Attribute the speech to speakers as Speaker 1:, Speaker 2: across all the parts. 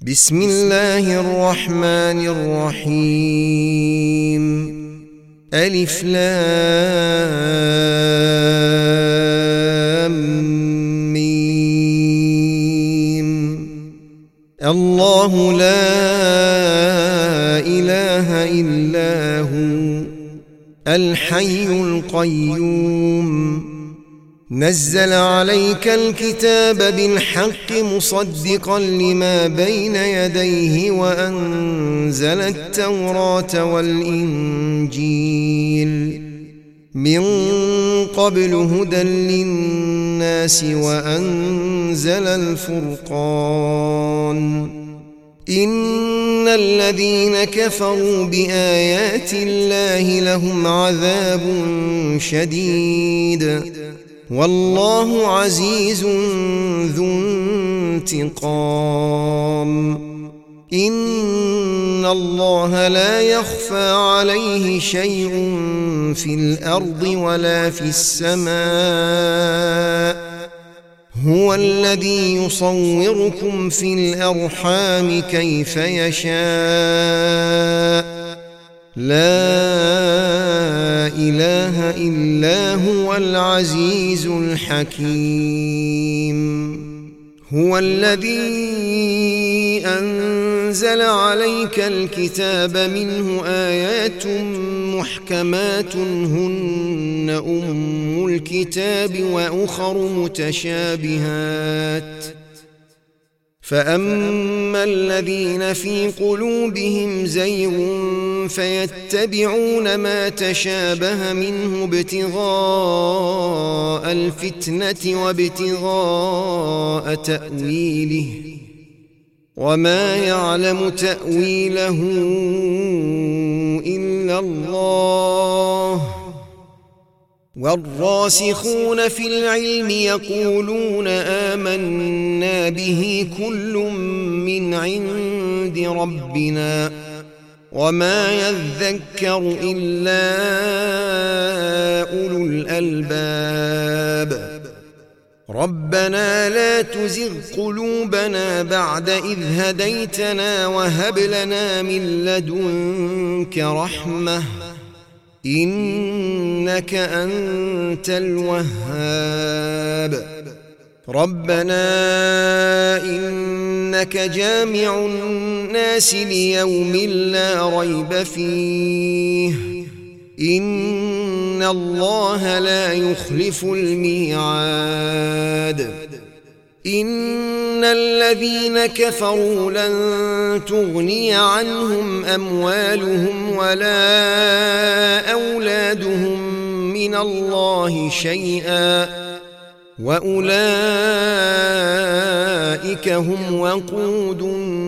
Speaker 1: بسم الله الرحمن الرحيم. ألف لام ميم. الله لا إله إلا هو الحي القيوم. نزل عليك الكتاب بالحق مصدقا لما بين يديه وأنزل التوراة والإنجيل من قبل هدى للناس وأنزل الفرقان. إن الذين كفروا بآيات الله لهم عذاب شديد والله عزيز ذو انتقام. إن الله لا يخفى عليه شيء في الأرض ولا في السماء. هو الذي يصوركم في الأرحام كيف يشاء. لا إله إلا هو العزيز الحكيم. هو الذي أنزل عليك الكتاب منه آيات محكمات هن أم الكتاب وأخر متشابهات. فأما الذين في قلوبهم زيغ فيتبعون ما تشابه منه ابتغاء الفتنة وابتغاء تأويله وما يعلم تأويله إلا الله. والراسخون في العلم يقولون آمنا به كل من عند ربنا وما يذكر إلا أولو الألباب. ربنا لا تزغ قلوبنا بعد إذ هديتنا وهب لنا من لدنك رحمة إنك أنت الوهاب. ربنا إنك جامع الناس ليوم لا ريب فيه إن الله لا يخلف الميعاد. إن الذين كفروا لن تغني عنهم أموالهم ولا أولادهم من الله شيئا وأولئك هم وقود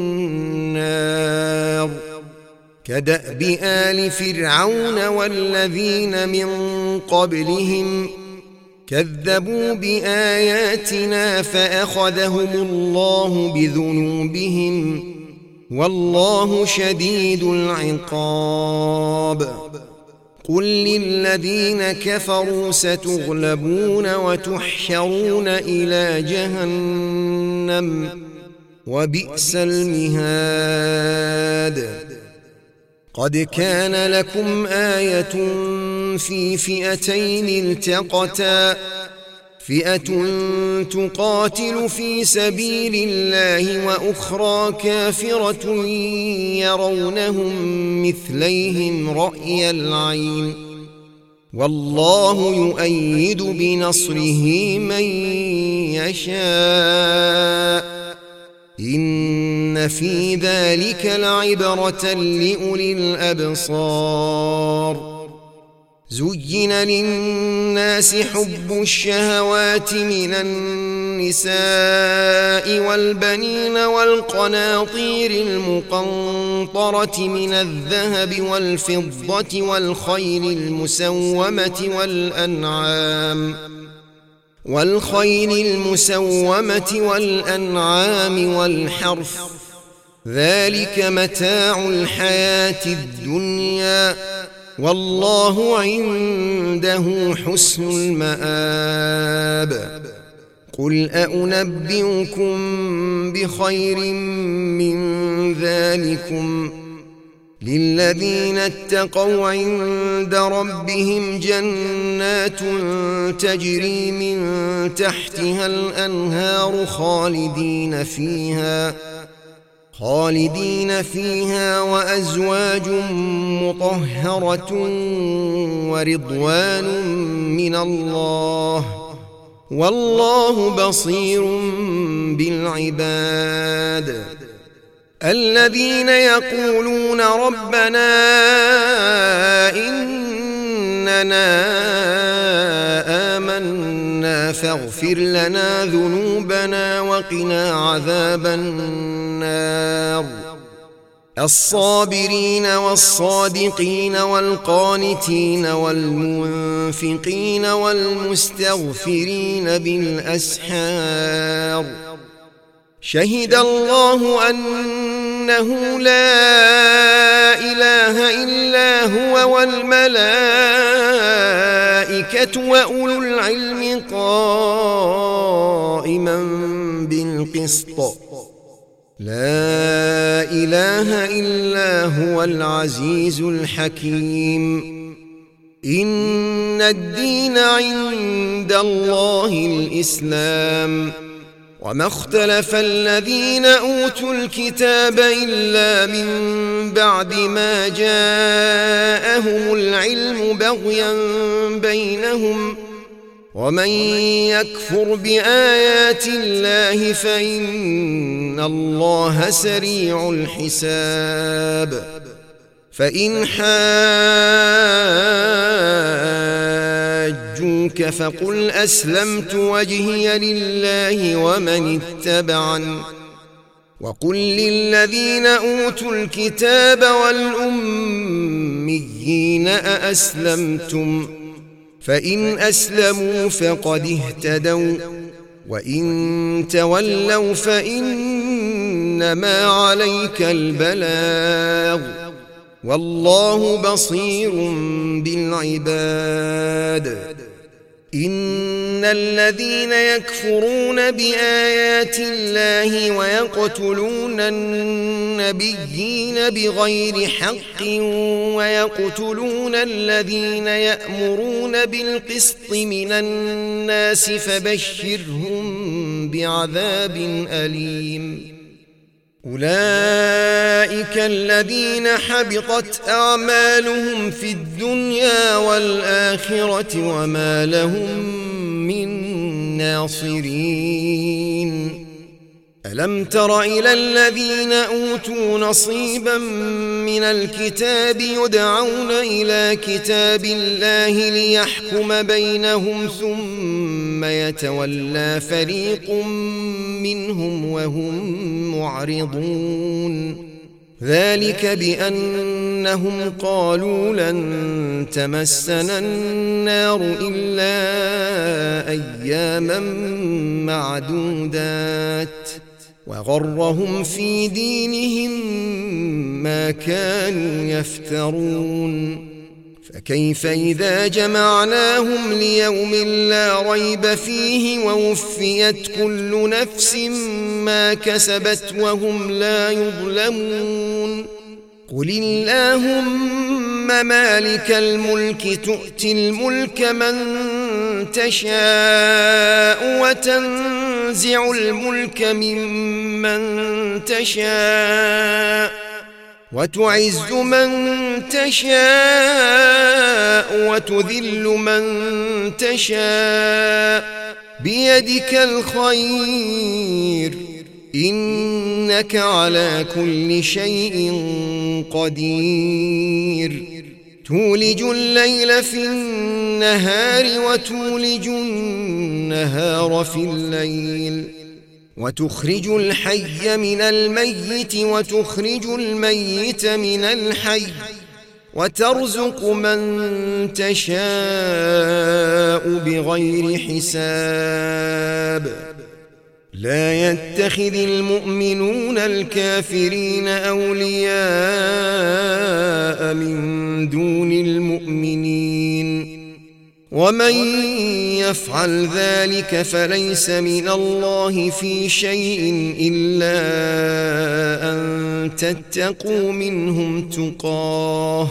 Speaker 1: النار. كدأب آل فرعون والذين من قبلهم كذبوا بآياتنا فأخذهم الله بذنوبهم والله شديد العقاب. قل للذين كفروا ستغلبون وتحشرون إلى جهنم وبئس المهاد. قد كان لكم آية في فئتين التقتا فئة تقاتل في سبيل الله وأخرى كافرة يرونهم مثليهم رأي العين والله يؤيد بنصره من يشاء. إن في ذلك لعبرة لأولي الأبصار. زين للناس حب الشهوات من النساء والبنين والقناطير المقنطرة من الذهب والفضة والخيل المسومة والأنعام والحرث ذلك متاع الحياة الدنيا والله عنده حسن المآب. قل أنبئكم بخير من ذلكم للذين اتقوا عند ربهم جنات تجري من تحتها الأنهار خالدين فيها وأزواج مطهرة ورضوان من الله والله بصير بالعباد. الذين يقولون ربنا إننا آمنا فاغفر لنا ذنوبنا وقنا عذاب النار. الصابرين والصادقين والقانتين والمنفقين والمستغفرين بالأسحار. شهد الله أنه لا إله إلا هو والملائكة وأولو العلم قائما بالقسط لا إله إلا هو العزيز الحكيم. إن الدين عند الله الإسلام وما اختلف الذين أوتوا الكتاب إلا من بعد ما جاءهم العلم بغيا بينهم ومن يكفر بآيات الله فإن الله سريع الحساب. فإن حاجوك فقل أسلمت وجهي لله ومن اتبعني وقل للذين أوتوا الكتاب والأميين أأسلمتم فإن أسلموا فقد اهتدوا وإن تولوا فإنما عليك البلاغ والله بصير بالعباد. إن الذين يكفرون بآيات الله ويقتلون النبيين بغير حق ويقتلون الذين يأمرون بالقسط من الناس فبشرهم بعذاب أليم. أولئك الذين حبطت أعمالهم في الدنيا والآخرة وما لهم من ناصرين. ألم تر إلى الذين أوتوا نصيبا من الكتاب يدعون إلى كتاب الله ليحكم بينهم ثم يتولى فريق منهم وهم معرضون. ذلك بأنهم قالوا لن تمسنا النار إلا أياما معدودات وغرهم في دينهم ما كانوا يفترون. فكيف إذا جمعناهم ليوم لا ريب فيه ووفيت كل نفس ما كسبت وهم لا يظلمون. قل اللهم مالك الملك تؤتي الملك من تشاء وتنزع الملك ممن تشاء وتعز من تشاء وتذل من تشاء بيدك الخير إنك على كل شيء قدير. تولج الليل في النهار وتولج النهار في الليل وتخرج الحي من الميت وتخرج الميت من الحي وترزق من تشاء بغير حساب. لا يتخذ المؤمنون الكافرين أولياء من دون المؤمنين ومن يفعل ذلك فليس من الله في شيء إلا أن تتقوا منهم تقاه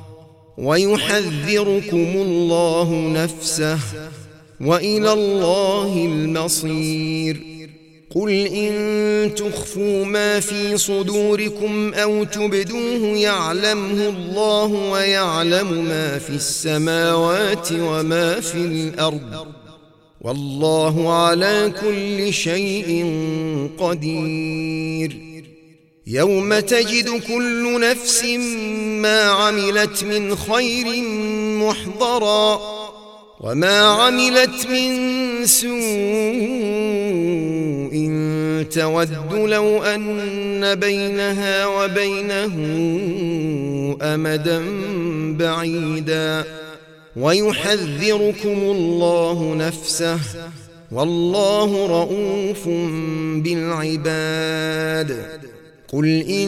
Speaker 1: ويحذركم الله نفسه وإلى الله المصير. قل إن تخفوا ما في صدوركم أو تبدوه يعلمه الله ويعلم ما في السماوات وما في الأرض والله على كل شيء قدير. يوم تجد كل نفس ما عملت من خير محضرا وما عملت من سوء تود لو أن بينها وبينه أمدا بعيدا ويحذركم الله نفسه والله رؤوف بالعباد. قل إن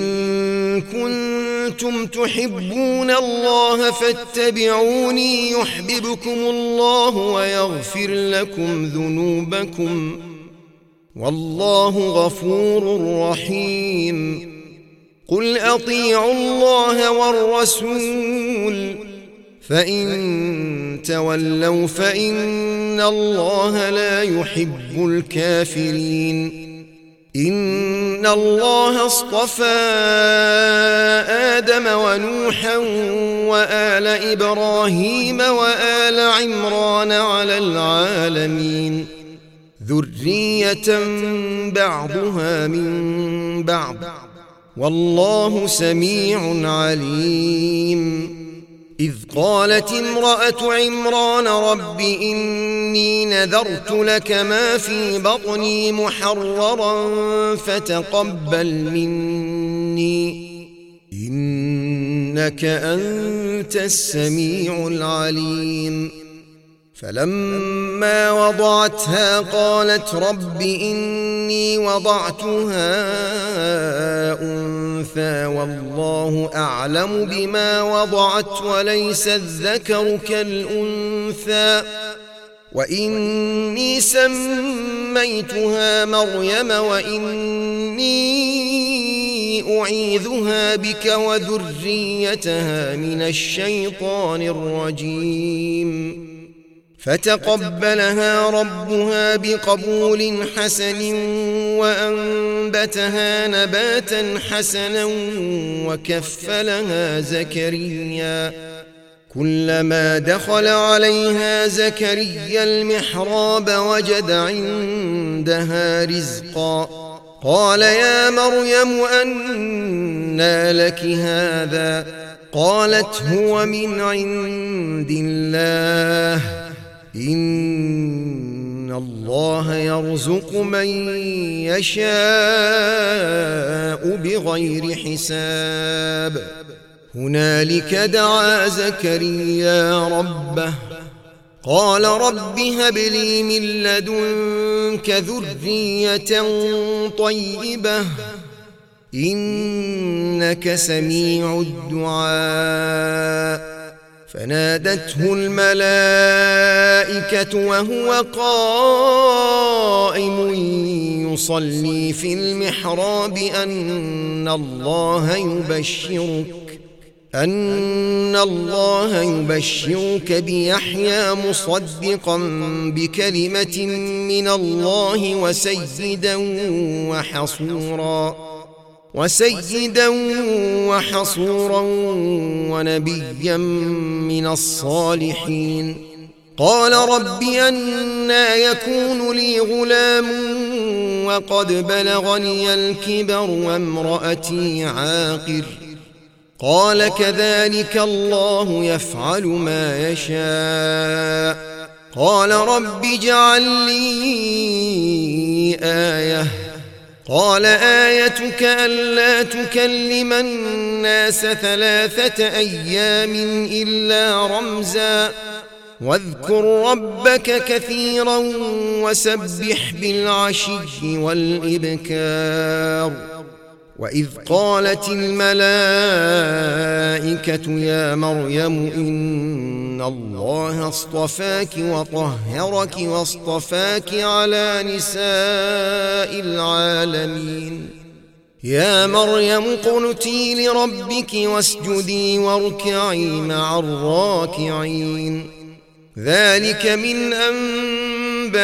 Speaker 1: كنتم تحبون الله فاتبعوني يحببكم الله ويغفر لكم ذنوبكم والله غفور رحيم. قل أطيعوا الله والرسول فإن تولوا فإن الله لا يحب الكافرين. إن الله اصطفى آدم ونوحا وآل إبراهيم وآل عمران على العالمين ذرية بعضها من بعض والله سميع عليم. إذ قالت امرأة عمران رب إني نذرت لك ما في بطني محررا فتقبل مني إنك أنت السميع العليم. فلما وضعتها قالت رب إني وضعتها أنثى والله أعلم بما وضعت وليس الذكر كالأنثى وإني سميتها مريم وإني أعيذها بك وذريتها من الشيطان الرجيم. فتقبلها ربها بقبول حسن وأنبتها نباتا حسنا وكفلها زكريا. كلما دخل عليها زكريا المحراب وجد عندها رزقا قال يا مريم أنى لك هذا قالت هو من عند الله إن الله يرزق من يشاء بغير حساب. هنالك دعا زكريا ربه قال رب هب لي من لدنك ذرية طيبة إنك سميع الدعاء. فنادته الملائكة وهو قائم يصلي في المحراب أن الله يبشرك بيحيى مصدقا بكلمة من الله وسيدا وحصورا ونبيا من الصالحين. قال رب أنى يكون لي غلام وقد بلغني الكبر وامرأتي عاقر قال كذلك الله يفعل ما يشاء. قال رب اجعل لي آية قال آيتك ألا تكلم الناس 3 أيام إلا رمزا واذكر ربك كثيرا وسبح بالعشي والإبكار. وإذ قالت الملائكة يا مريم إن الله اصطفاك وطهرك واصطفاك على نساء العالمين يا مريم اقنتي لربك واسجدي واركعي مع الراكعين ذلك من أنباء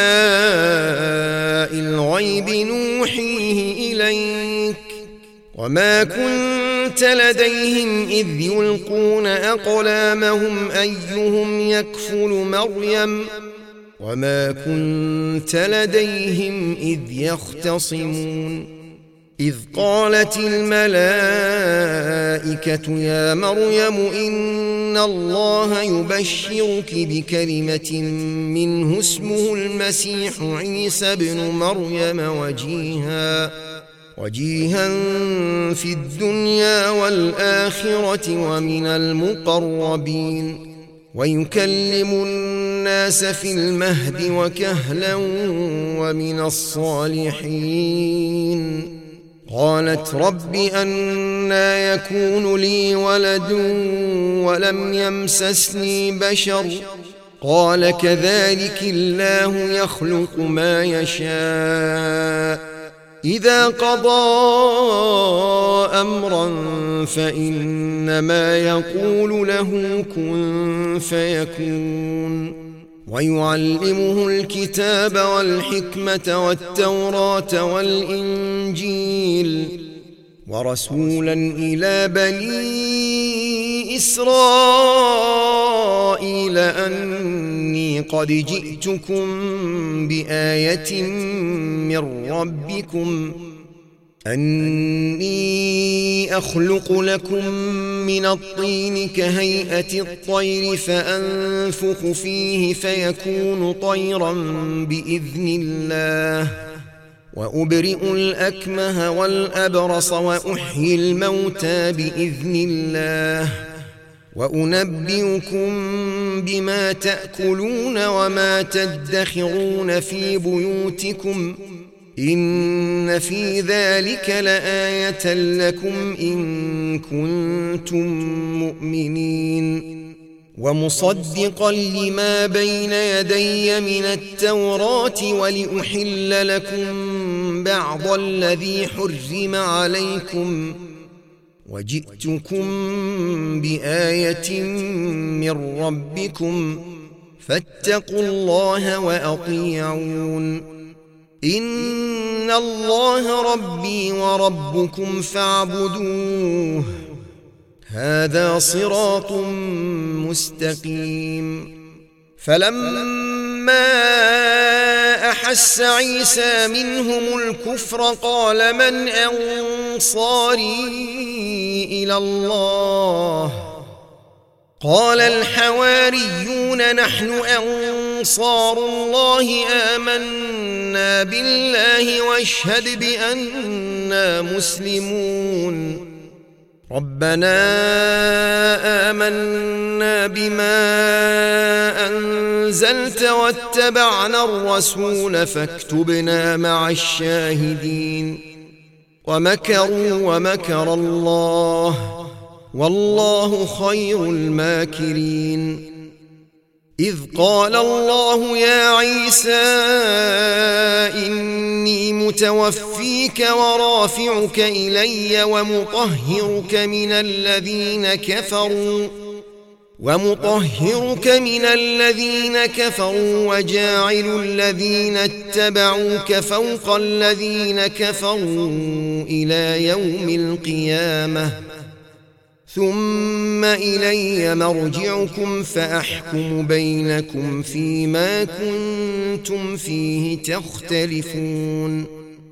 Speaker 1: الغيب نوحيه إليك وما كنت لديهم إذ يلقون أقلامهم أيهم يكفل مريم وما كنت لديهم إذ يختصمون إذ قالت الملائكة يا مريم إن الله يبشرك بكلمة منه اسمه المسيح عيسى ابن مريم وجيها في الدنيا والآخرة ومن المقربين ويكلم الناس في المهد وكهلا ومن الصالحين قالت رب أنى يكون لي ولد ولم يمسسني بشر قال كذلك الله يخلق ما يشاء إذا قضى أمرا فإنما يقول له كن فيكون ويعلمه الكتاب والحكمة والتوراة والإنجيل ورسولا إلى بني إسرائيل أني قد جئتكم بآية من ربكم أني أخلق لكم من الطين كهيئة الطير فأنفخ فيه فيكون طيرا بإذن الله وأبرئ الأكمه والأبرص وأحيي الموتى بإذن الله وأنبئكم بما تأكلون وما تدخرون في بيوتكم إن في ذلك لآية لكم إن كنتم مؤمنين ومصدقا لما بين يدي من التوراة ولأحل لكم بعض الذي حرم عليكم وجئتكم بآية من ربكم فاتقوا الله وأطيعون إن الله ربي وربكم فاعبدوه هذا صراط مستقيم فلما أحس عيسى منهم الكفر قال من أنصاري إلى الله قال الحواريون نحن أنصار الله آمنا بالله واشهد بأننا مسلمون ربنا آمنا بما أنزلت واتبعنا الرسول فاكتبنا مع الشاهدين ومكروا ومكر الله والله خير الماكرين إذ قال الله يا عيسى إني متوفيك ورافعك إلي ومطهرك من الذين كفروا وجاعل الذين اتبعوك فوق الذين كفروا إلى يوم القيامة ثم إلي مرجعكم فأحكم بينكم فيما كنتم فيه تختلفون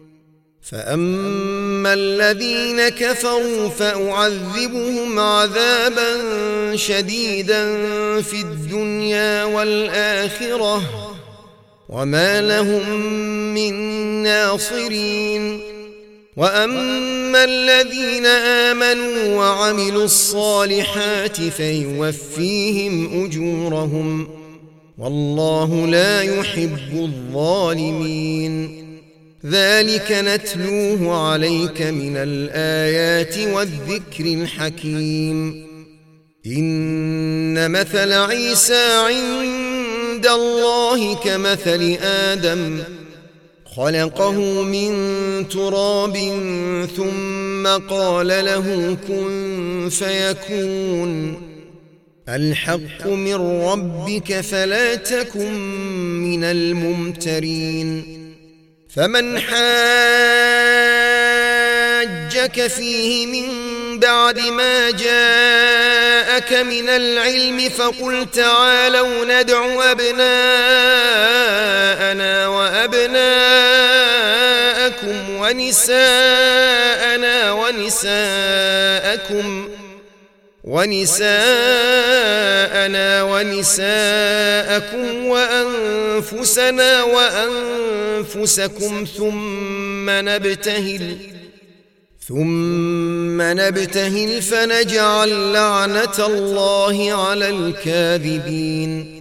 Speaker 1: فأما الذين كفروا فأعذبهم عذابا شديدا في الدنيا والآخرة وما لهم من ناصرين وأما الذين آمنوا وعملوا الصالحات فيوفيهم أجورهم والله لا يحب الظالمين ذلك نتلوه عليك من الآيات والذكر الحكيم إن مثل عيسى عند الله كمثل آدم خلقه من تراب ثم قال له كن فيكون الحق من ربك فلا تكن من الممترين فمن حاجك فيه من بعد ما جاءك من العلم فقل تعالوا ندع أبناءنا وأبناءكم ونساءنا ونساءكم وأنفسنا وأنفسكم ثم نبتهل فنجعل لعنة الله على الكاذبين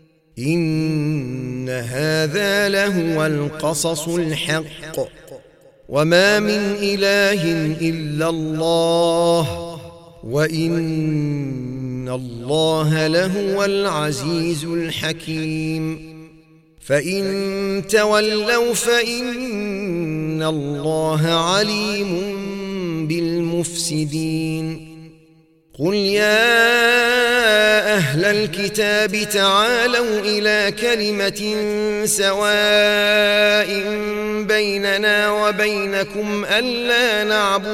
Speaker 1: إن هذا لهو القصص الحق وما من إله إلا الله وإن الله لهو العزيز الحكيم فإن تولوا فإن الله عليم بالمفسدين قل يا أهل الكتاب تعالوا إلى كلمة سواء بيننا وبينكم ألا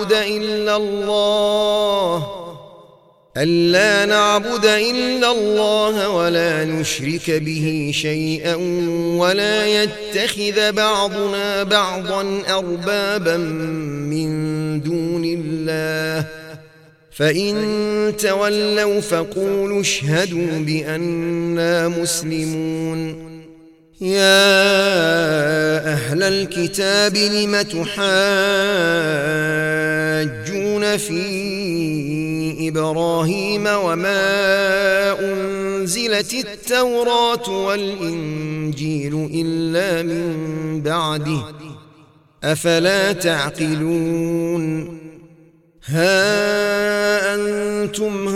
Speaker 1: نعبد إلا الله ولا نشرك به شيئا ولا يتخذ بعضنا بعضا أربابا من دون الله فإن تولوا فقولوا اشهدوا بأننا مسلمون يا أهل الكتاب لم تحاجون في إبراهيم وما أنزلت التوراة والإنجيل إلا من بعده أفلا تعقلون ها أنتم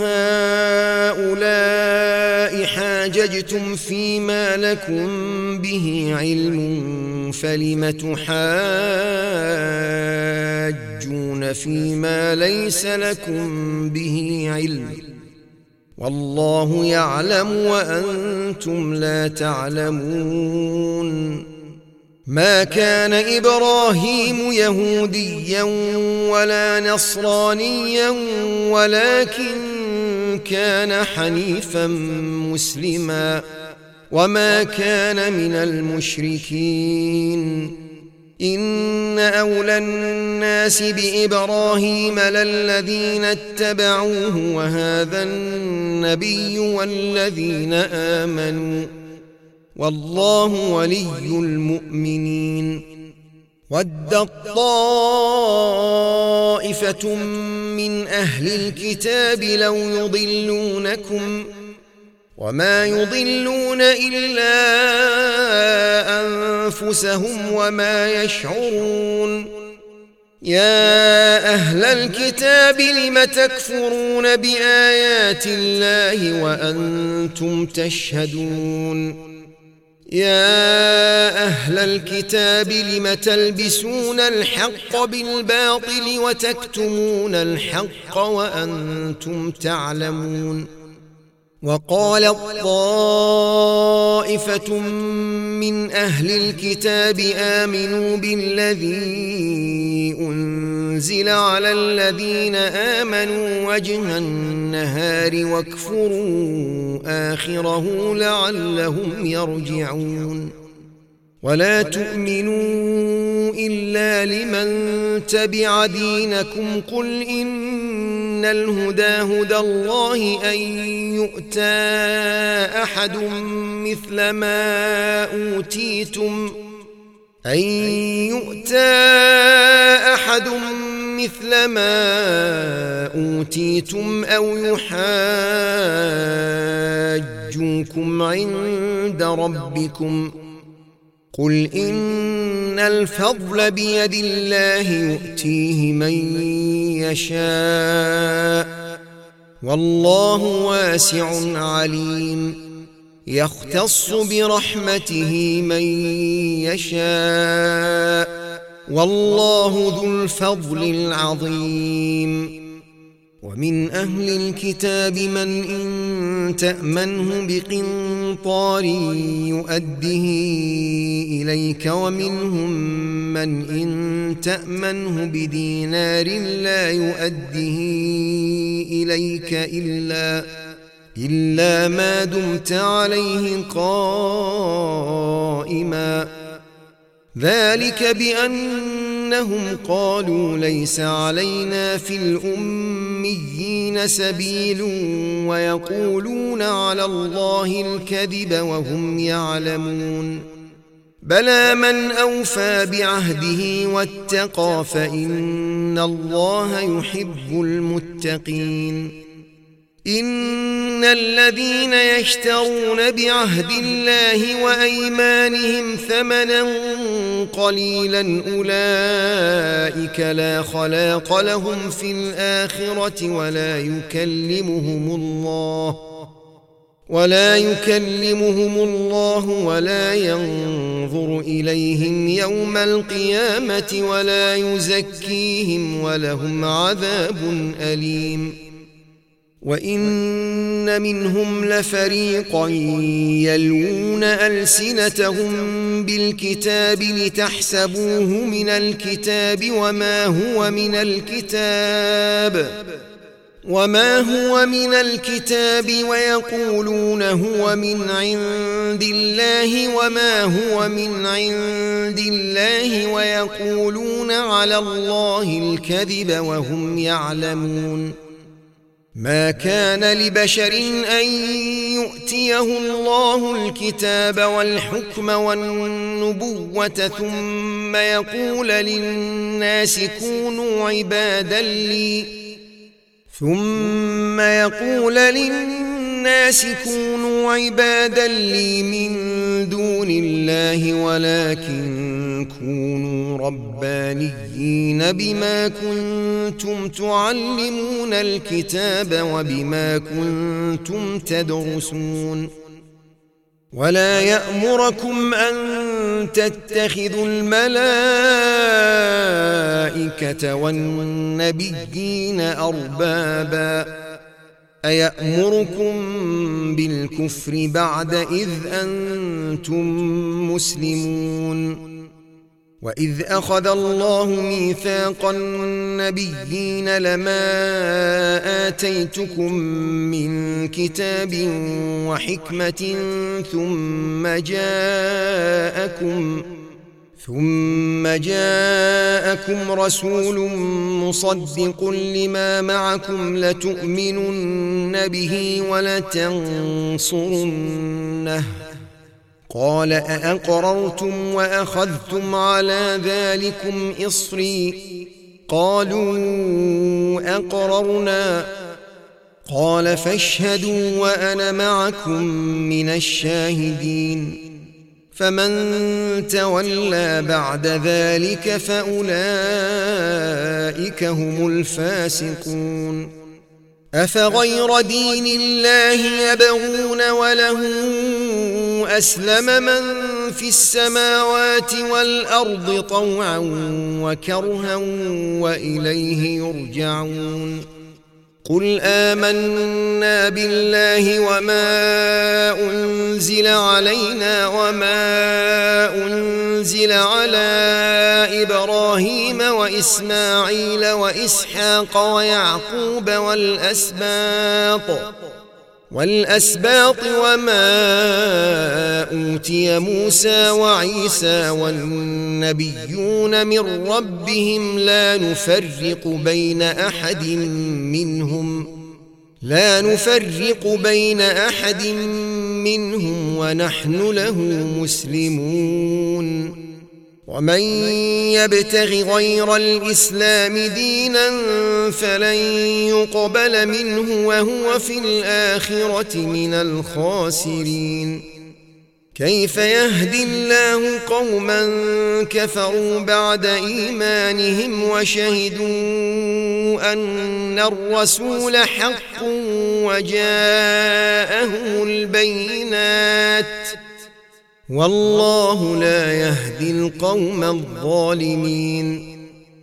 Speaker 1: هؤلاء حاججتم فيما لكم به علم فلم تحاجون فيما ليس لكم به علم والله يعلم وأنتم لا تعلمون ما كان إبراهيم يهوديا ولا نصرانيا ولكن كان حنيفا مسلما وما كان من المشركين إن أولى الناس بإبراهيم للذين اتبعوه وهذا النبي والذين آمنوا والله ولي المؤمنين ودت طائفة من أهل الكتاب لو يضلونكم وما يضلون إلا أنفسهم وما يشعرون يا أهل الكتاب لم تكفرون بآيات الله وأنتم تشهدون يا أهل الكتاب لم تلبسون الحق بالباطل وتكتمون الحق وأنتم تعلمون وقالت طائفة من أهل الكتاب آمنوا بالذي أنزل على الذين آمنوا وجه النهار واكفروا آخره لعلهم يرجعون ولا تؤمنوا إلا لمن تبع دينكم قل إن الهدى هدى الله أن يؤتى أحد مثل ما أوتيتم أو يحاجوكم عند ربكم قل إن الفضل بيد الله يؤتيه من يشاء والله واسع عليم يختص برحمته من يشاء والله ذو الفضل العظيم. ومن أهل الكتاب من إن تأمنه بقنطار يؤده إليك ومنهم من إن تأمنه بدينار لا يؤده إليك إلا ما دمت عليه قائما ذلك بأنهم قالوا ليس علينا في الأميين سبيل ويقولون على الله الكذب وهم يعلمون بلى من أوفى بعهده واتقى فإن الله يحب المتقين. إن الذين يشترون بعهد الله وأيمانهم ثمنا قليلا أولئك لا خلاق لهم في الآخرة ولا يكلمهم الله ولا ينظر إليهم يوم القيامة ولا يزكيهم ولهم عذاب أليم. وإن منهم لفريقا يلوون ألسنتهم بالكتاب لتحسبوه من الكتاب وما هو من الكتاب ويقولون هو من عند الله وما هو من عند الله ويقولون على الله الكذب وهم يعلمون. ما كان لبشر أن يؤتيه الله الكتاب والحكم والنبوة ثم يقول للناس كونوا عبادا لي من دون الله ولكن كونوا ربانيين بما كنتم تعلمون الكتاب وبما كنتم تدرسون. ولا يأمركم أن تتخذوا الملائكة والنبيين أربابا أيأمركم بالكفر بعد إذ أنتم مسلمون. وإذ أخذ الله ميثاق النبيين لما آتيتكم من كتاب وحكمة ثم جاءكم رسول مصدق لما معكم لتؤمنن به ولتنصرنه قال أأقررتم وأخذتم على ذلكم إصري قالوا أقررنا قال فاشهدوا وأنا معكم من الشاهدين. فمن تولى بعد ذلك فأولئك هم الفاسقون. أفغير دين الله يبغون وله أسلم من في السماوات والأرض طوعا وكرها وإليه يرجعون. قل آمنا بالله وما أنزل علينا وما أنزل على إبراهيم وإسماعيل وإسحاق ويعقوب والأسباط وما أوتي موسى وعيسى والنبيون من ربهم لا نفرق بين أحد منهم ونحن له مسلمون. ومن يبتغ غير الإسلام دينا فلن يقبل منه وهو في الآخرة من الخاسرين. كيف يهدي الله قوما كفروا بعد إيمانهم وشهدوا أن الرسول حق وجاءهم البينات والله لا يهدي القوم الظالمين.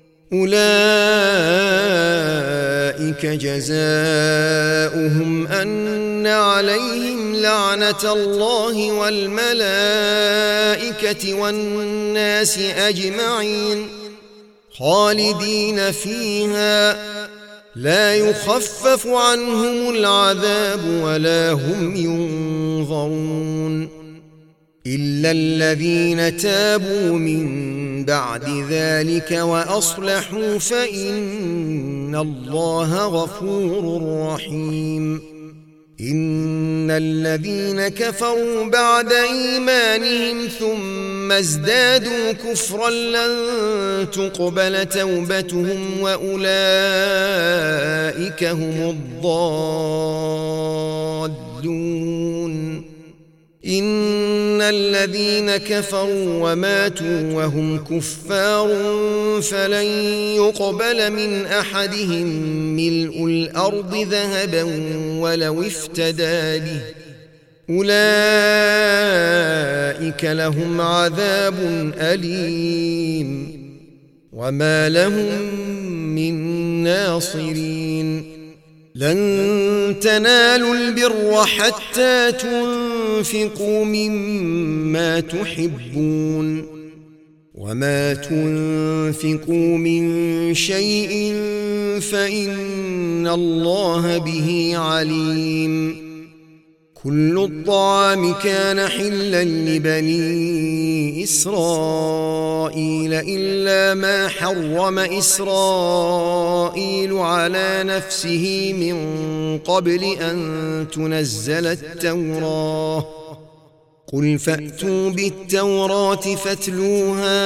Speaker 1: أولئك جزاؤهم أن عليهم لعنة الله والملائكة والناس أجمعين خالدين فيها لا يخفف عنهم العذاب ولا هم ينظرون إلا الذين تابوا من بعد ذلك وأصلحوا فإن الله غفور رحيم. إن الذين كفروا بعد إيمانهم ثم ازدادوا كفرا لن تقبل توبتهم وأولئك هم الضالون. إن الذين كفروا وماتوا وهم كفار فلن يقبل من أحدهم ملء الأرض ذهبا ولو افتدى به أولئك لهم عذاب أليم وما لهم من ناصرين. لن تنالوا البر حتى تنفقوا مما تحبون وما تنفقوا من شيء فإن الله به عليم. كل الطعام كان حلا لبني إسرائيل إلا ما حرم إسرائيل على نفسه من قبل أن تنزل التوراة. قل فأتوا بالتوراة فاتلوها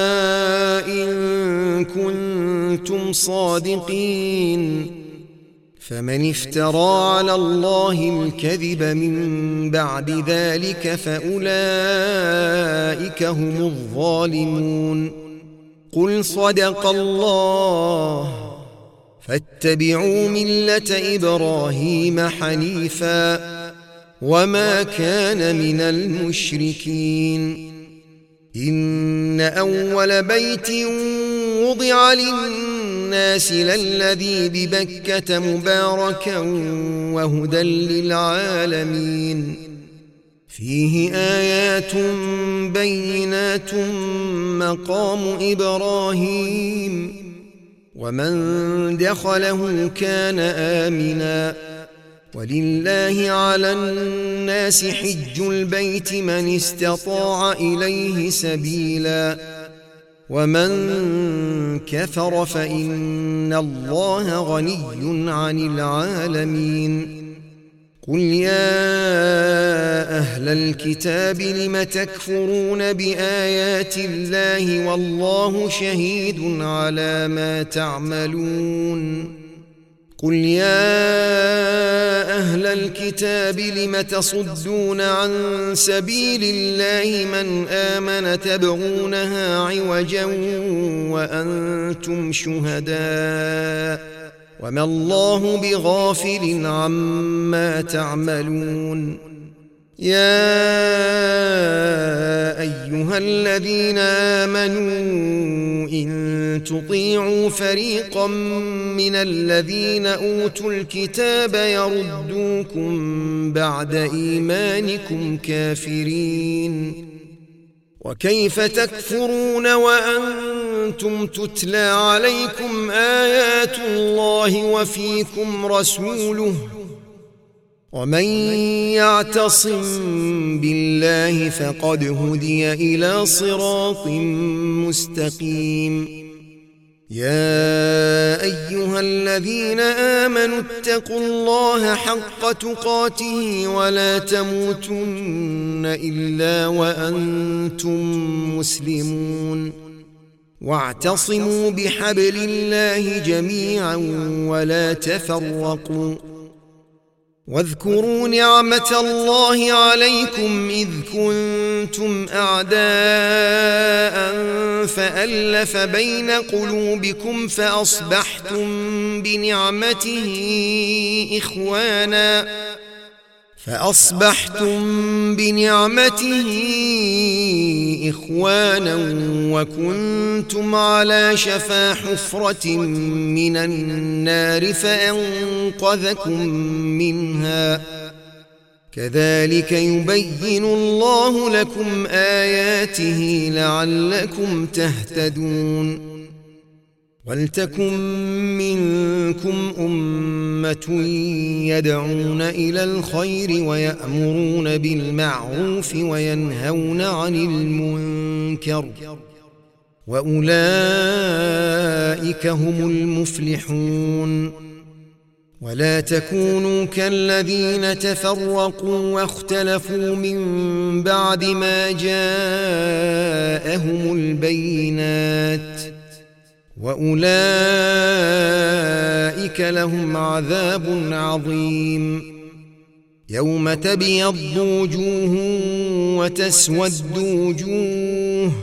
Speaker 1: إن كنتم صادقين. فمن افترى على الله الكذب من بعد ذلك فأولئك هم الظالمون. قل صدق الله فاتبعوا ملة إبراهيم حنيفا وما كان من المشركين. إن أول بيت وضع للناس للذي ببكة مباركا وهدى للعالمين. فيه آيات بينات مقام إبراهيم ومن دخله كان آمنا. ولله على الناس حج البيت من استطاع إليه سبيلا ومن كفر فإن الله غني عن العالمين. قل يا أهل الكتاب لم تكفرون بآيات الله والله شهيد على ما تعملون. قل يا أهل الكتاب لم تصدون عن سبيل الله من آمن تبغونها عوجا وأنتم شهداء وما الله بغافل عما تعملون. يا أيها الذين آمنوا إن تطيعوا فريقا من الذين أوتوا الكتاب يردوكم بعد إيمانكم كافرين. وكيف تكفرون وأنتم تتلى عليكم آيات الله وفيكم رسوله ومن يعتصم بالله فقد هدي إلى صراط مستقيم. يا أيها الذين آمنوا اتقوا الله حق تقاته ولا تموتن إلا وأنتم مسلمون. واعتصموا بحبل الله جميعا ولا تفرقوا. واذكروا نعمة الله عليكم إذ كنتم أعداء فألف بين قلوبكم فأصبحتم بنعمته إخوانا وكنتم على شفا حفرة من النار فأنقذكم منها كذلك يبين الله لكم آياته لعلكم تهتدون ولتكن منكم أمة يدعون إلى الخير ويأمرون بالمعروف وينهون عن المنكر وأولئك هم المفلحون ولا تكونوا كالذين تفرقوا واختلفوا من بعد ما جاءهم البينات وأولئك لهم عذاب عظيم يوم تبيض وجوه وتسود وجوه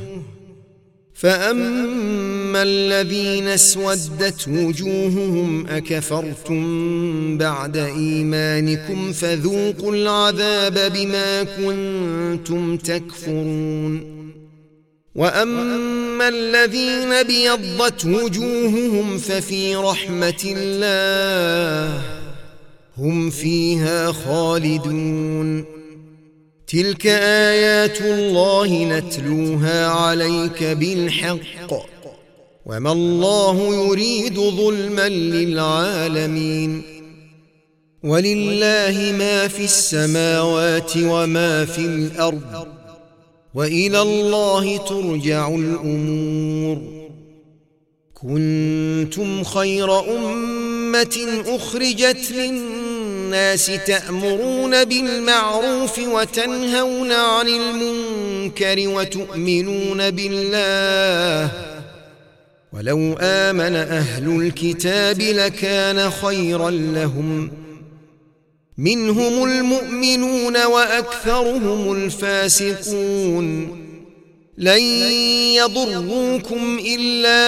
Speaker 1: فأما الذين اسودت وجوههم أكفرتم بعد إيمانكم فذوقوا العذاب بما كنتم تكفرون وأما الذين بيضت وجوههم ففي رحمة الله هم فيها خالدون تلك آيات الله نتلوها عليك بالحق وما الله يريد ظلما للعالمين ولله ما في السماوات وما في الأرض وإلى الله ترجع الأمور كنتم خير أمة أخرجت للناس تأمرون بالمعروف وتنهون عن المنكر وتؤمنون بالله ولو آمن أهل الكتاب لكان خيرا لهم منهم المؤمنون وأكثرهم الفاسقون لن يضروكم إلا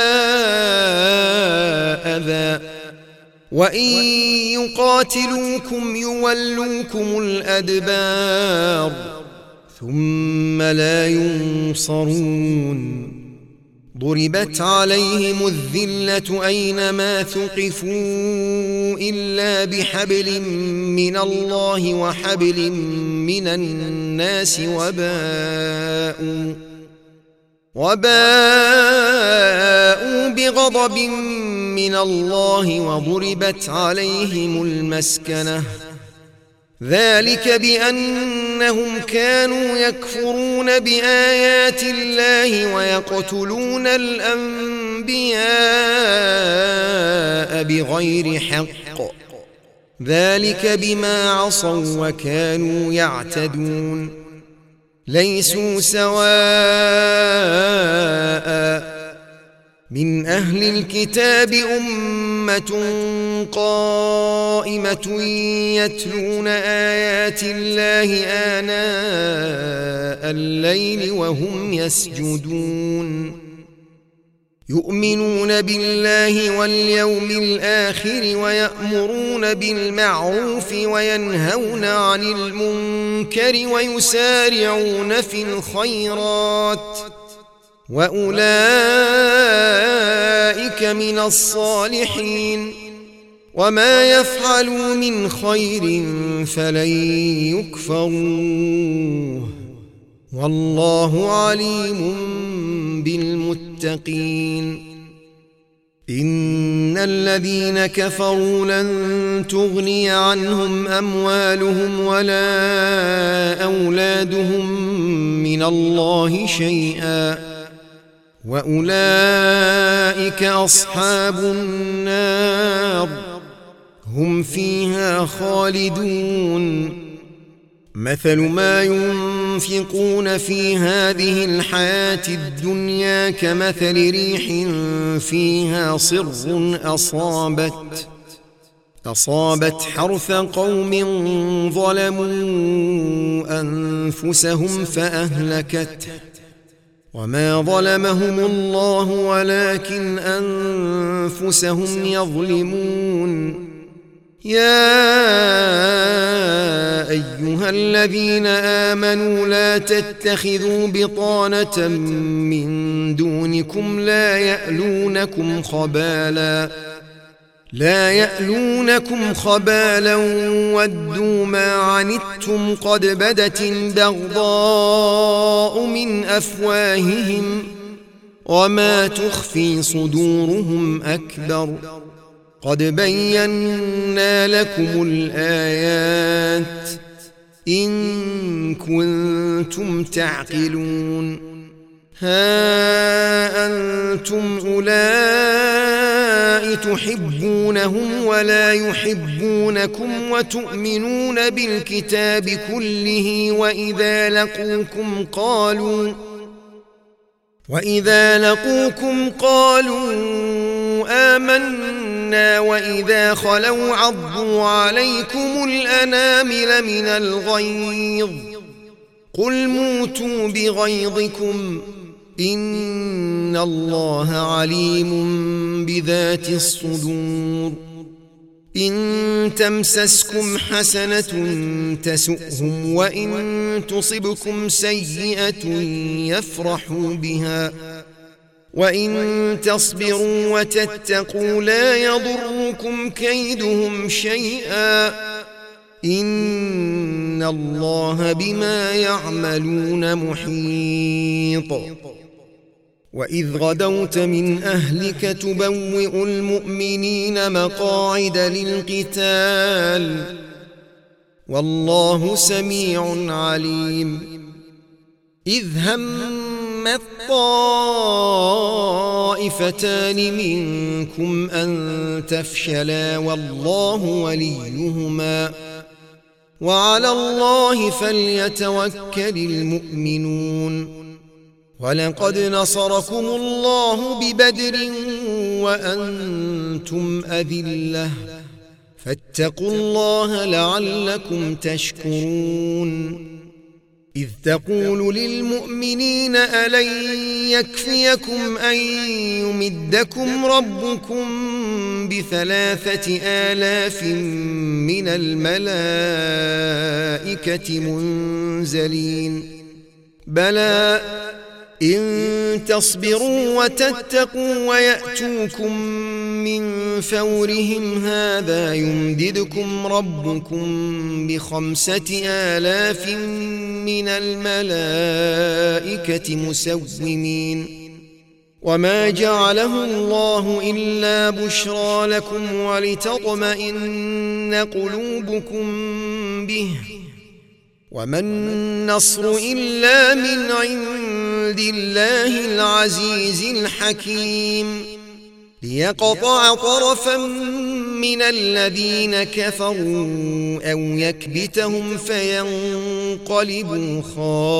Speaker 1: أذى وإن يقاتلوكم يولوكم الأدبار ثم لا ينصرون ضربت عليهم الذلة أينما ثقفوا إلا بحبل من الله وحبل من الناس وباءوا بغضب من الله وضربت عليهم المسكنة ذلك بأنهم كانوا يكفرون بآيات الله ويقتلون الأنبياء بغير حق ذلك بما عصوا وكانوا يعتدون ليسوا سواء من أهل الكتاب أمة قائمة يتلون آيات الله آناء الليل وهم يسجدون يؤمنون بالله واليوم الآخر ويأمرون بالمعروف وينهون عن المنكر ويسارعون في الخيرات وأولئك من الصالحين وما يفعلوا من خير فلن يكفروه والله عليم بالمتقين إن الذين كفروا لن تغني عنهم أموالهم ولا أولادهم من الله شيئا وأولئك أصحاب النار هم فيها خالدون مثل ما ينفقون في هذه الحياة الدنيا كمثل ريح فيها صر أصابت حرث قوم ظلموا أنفسهم فأهلكته وما ظلمهم الله ولكن أنفسهم يظلمون يا أيها الذين آمنوا لا تتخذوا بطانة من دونكم لا يألونكم خبالا ودوا ما عنتم قد بدت البغضاء من أفواههم وما تخفي صدورهم أكبر قد بينا لكم الآيات إن كنتم تعقلون ها أنتم أولئك تحبونهم ولا يحبونكم وتؤمنون بالكتاب كله وإذا لقوكم قالوا آمنا وإذا خلوا عضوا عليكم الأنامل من الغيظ قل موتوا بغيظكم إن الله عليم بذات الصدور إن تمسسكم حسنة تسؤهم وإن تصبكم سيئة يفرحوا بها وإن تصبروا وتتقوا لا يضركم كيدهم شيئا إن الله بما يعملون محيط وإذ غدوت من أهلك تبوئ المؤمنين مقاعد للقتال والله سميع عليم إذ همت طائفتان منكم أن تفشلا والله وليهما وعلى الله فليتوكل المؤمنون ولقد نصركم الله ببدر وأنتم أذلة فاتقوا الله لعلكم تشكرون إذ تقول للمؤمنين ألن يكفيكم أن يمدكم ربكم ب3,000 من الملائكة منزلين بلى إن تصبروا وتتقوا ويأتوكم من فورهم هذا يمددكم ربكم ب5,000 من الملائكة مسومين وما جعله الله إلا بشرى لكم ولتطمئن قلوبكم به وما النصر إلا من عند الله العزيز الحكيم ليقطع طرفا من الذين كفروا أو يكبتهم فينقلبوا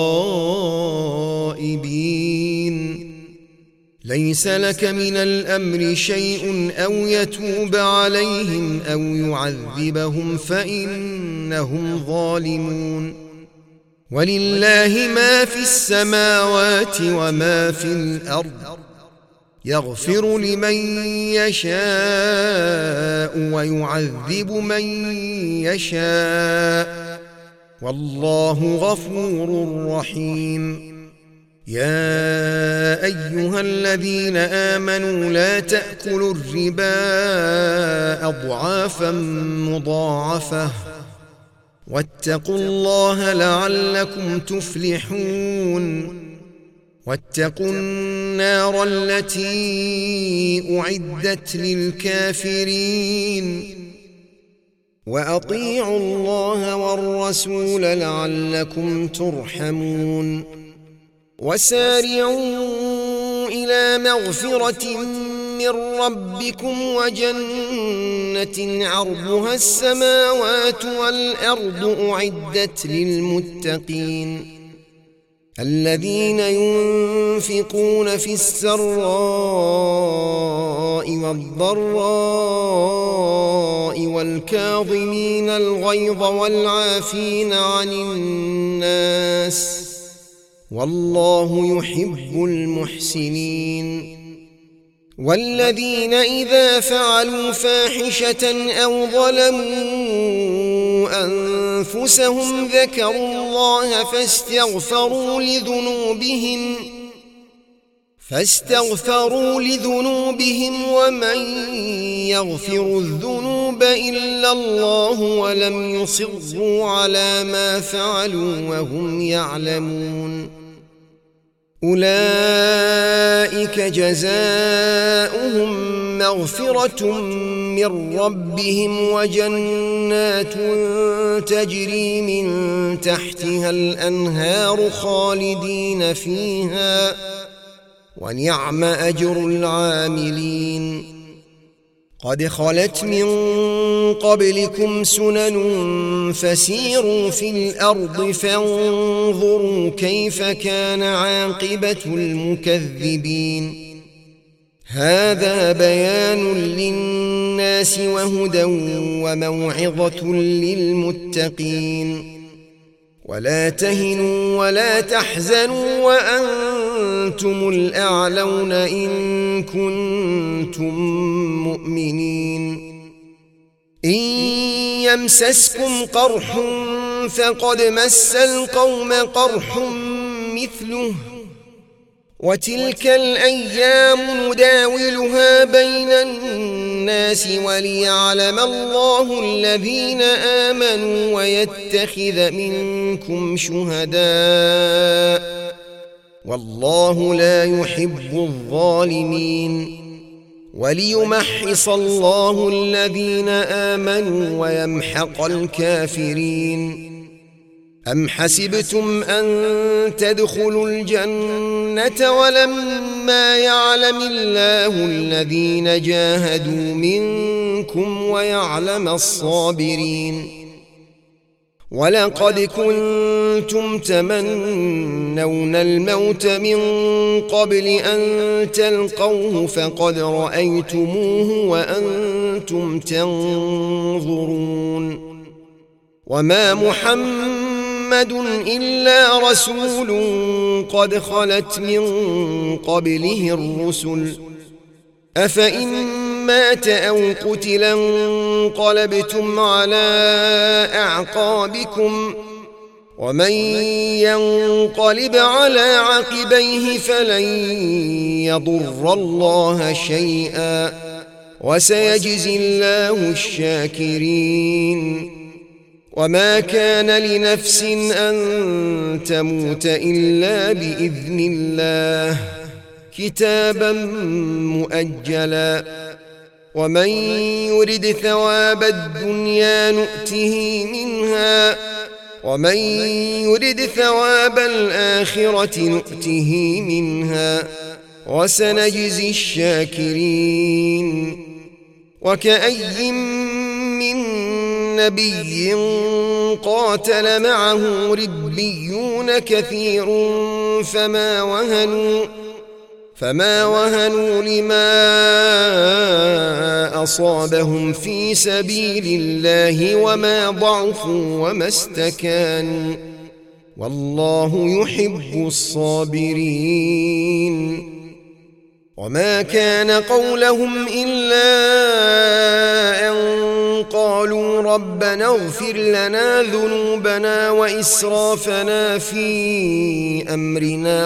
Speaker 1: خائبين ليس لك من الأمر شيء أو يتوب عليهم أو يعذبهم فإنهم ظالمون ولله ما في السماوات وما في الأرض يغفر لمن يشاء ويعذب من يشاء والله غفور رحيم يا أيها الذين آمنوا لا تأكلوا الربا أضعافا مضاعفة واتقوا الله لعلكم تفلحون واتقوا النار التي أعدت للكافرين وأطيعوا الله والرسول لعلكم ترحمون وسارعوا إلى مغفرة من ربكم وجنة عرضها السماوات والأرض أعدت للمتقين الذين ينفقون في السراء والضراء والكاظمين الغيظ والعافين عن الناس والله يحب المحسنين والذين إذا فعلوا فاحشة أو ظلموا أنفسهم ذكروا الله فاستغفروا لذنوبهم ومن يغفر الذنوب إلا الله ولم يصروا على ما فعلوا وهم يعلمون أولئك جزاؤهم مغفرة من ربهم وجنات تجري من تحتها الأنهار خالدين فيها ونعم أجر العاملين قد خلت من قبلكم سنن فسيروا في الأرض فانظروا كيف كان عاقبة المكذبين هذا بيان للناس وهدى وموعظة للمتقين ولا تهنوا ولا تحزنوا وأنتم الأعلون إن كنتم مؤمنين إن يمسسكم قرح فقد مس القوم قرح مثله وتلك الأيام نداولها بين الناس وليعلم الله الذين آمنوا ويتخذ منكم شهداء والله لا يحب الظالمين وليمحص الله الذين آمنوا ويمحق الكافرين أم حسبتم أن تدخلوا الجنة ولما يعلم الله الذين جاهدوا منكم ويعلم الصابرين ولقد كنتم تمنون الموت من قبل أن تلقوه فقد رأيتموه وأنتم تنظرون وما محمد إلا رسول قد خلت من قبله الرسل أفإن مات أو قتل انقلبتم على أعقابكم ومن ينقلب على عقبيه فلن يضر الله شيئا وسيجزي الله الشاكرين وما كان لنفس أن تموت إلا بإذن الله كتابا مؤجلا ومن يرد ثواب الدنيا نؤته منها ومن يرد ثواب الآخرة نؤته منها وسنجزي الشاكرين وكأي من نبي قاتل معه ربيون كثير فما وهنوا لما أصابهم في سبيل الله وما ضعفوا وما استكانوا والله يحب الصابرين وما كان قولهم إلا أن قالوا ربنا اغفر لنا ذنوبنا وإسرافنا في أمرنا